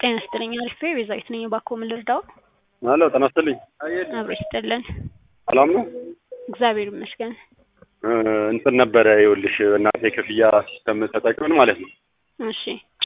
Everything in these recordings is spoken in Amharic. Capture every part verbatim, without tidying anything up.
ጤና ይስጥልኝ አሪፍ ቤዛዊት ነኝ ባኮ ምን ልርዳው? አሎ ጤና ይስጥልኝ። አብሮ ይስጥልን። ሰላም ነው? እግዚአብሔር ይመስገን። እንትን ነበረ ይኸውልሽ እናቴ ክፍያ ሲስተም ተጠቅመን ማለት ነው። እሺ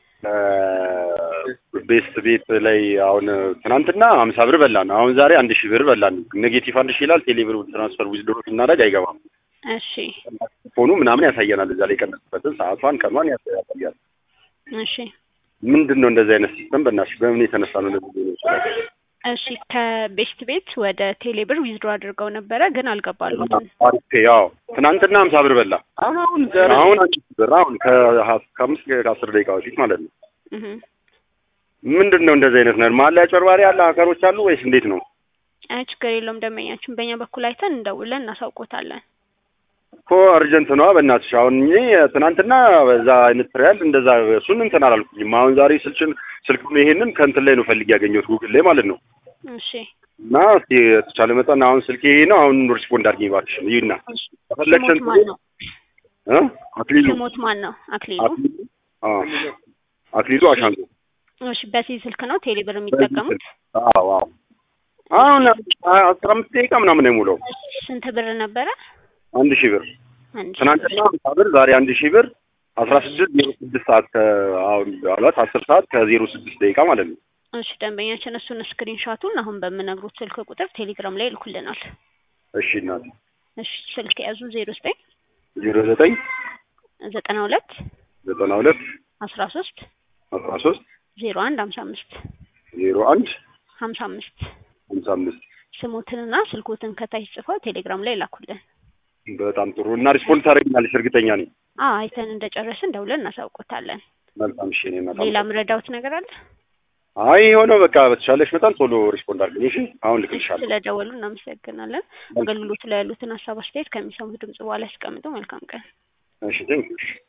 ቤስት ቤት ላይ አሁን ትናንትና ሀምሳ ብር በላን። አሁን ዛሬ አንድ ሺህ ብር በላን። ኔጌቲቭ አንድ ሺህ ይላል። ቴሌብር ትራንስፈር ዊዝድሮ እናደርግ አይገባም። እሺ ፎኑ ምናምን ያሳየናል። እዛ ላይ ቀነስበትን ሰዓቷን ቀኗን ያሳያል። እሺ ምንድነው እንደዚህ አይነት ሲስተም በእናትሽ በምን የተነሳ ነው እንደዚህ ነው ይችላል? እሺ ከቤስት ቤት ወደ ቴሌብር ዊዝድሮ አድርገው ነበረ ግን አልገባሉትም። ኦኬ ያው ትናንትና ሀምሳ ብር በላ። አሁን ዛሬ አሁን አንድ ብር አሁን ከአምስት ከአስር ደቂቃ በፊት ማለት ነው። እህ ምንድነው እንደዚህ አይነት ነገር ማለ አጭበርባሪ አለ ሀከሮች አሉ ወይስ እንዴት ነው? አይ ችግር የለውም ደመኛችን በእኛ በኩል አይተን እንደውለን እናሳውቆታለን። እኮ አርጀንት ነው በእናትሽ። አሁን እኔ ትናንትና በዛ አይነት ትሪያል እንደዛ እሱን እንትን አላልኩኝም። አሁን ዛሬ ስልችን ስልኩን ይሄንን ከእንትን ላይ ነው ፈልጌ ያገኘሁት ጉግል ላይ ማለት ነው። እሺ እና እስኪ ተቻለ መጠን አሁን ስልኬ ይሄ ነው። አሁን ሪስፖንድ አድርጊ እባክሽ ይዩና ተፈለክሽን እ አክሊሉ ሞት ማን ነው? አክሊሉ አዎ አክሊሉ አሻንጉ። እሺ በዚህ ስልክ ነው ቴሌብር የሚጠቀሙት? አዎ አዎ አሁን አስራ አምስት ደቂቃ ምናምን ነው የሙለው። ስንት ብር ነበረ? አንድ ሺህ ብር ትናንትና ሀምሳ ብር ዛሬ አንድ ሺህ ብር አስራ ስድስት ዜሮ ስድስት ሰዓት አሁን አላት አስር ሰዓት ከዜሮ ስድስት ደቂቃ ማለት ነው። እሺ ደንበኛችን እሱን ስክሪንሾቱን አሁን በምነግሩት ስልክ ቁጥር ቴሌግራም ላይ ልኩልናል። እሺ እናት እሺ ስልክ ያዙ ዜሮ ዘጠኝ ዜሮ ዘጠኝ ዘጠና ሁለት ዘጠና ሁለት አስራ ሶስት አስራ ሶስት ዜሮ አንድ ሀምሳ አምስት ዜሮ አንድ ሀምሳ አምስት ሀምሳ አምስት ስሙትንና ስልኩትን ከታች ጽፈው ቴሌግራም ላይ ላኩልን። በጣም ጥሩ እና ሪስፖንስ ታደርጊናለሽ እርግጠኛ ነኝ። አዎ አይተን እንደጨረስን ደውለን እናሳውቆታለን። መልካም እሺ እኔ መጣሁ። ሌላ ምረዳውት ነገር አለ? አይ ሆኖ በቃ በተቻለሽ መጠን ቶሎ ሪስፖንድ አድርጊኝ እሺ። አሁን ልክልሻለሁ። ስለደወሉ እናመሰግናለን። አገልግሎት ላይ ያሉትን ሀሳብ አስተያየት ከሚሰሙት ድምጽ በኋላ ያስቀምጡ። መልካም ቀን። እሺ ቴንክ ዩ።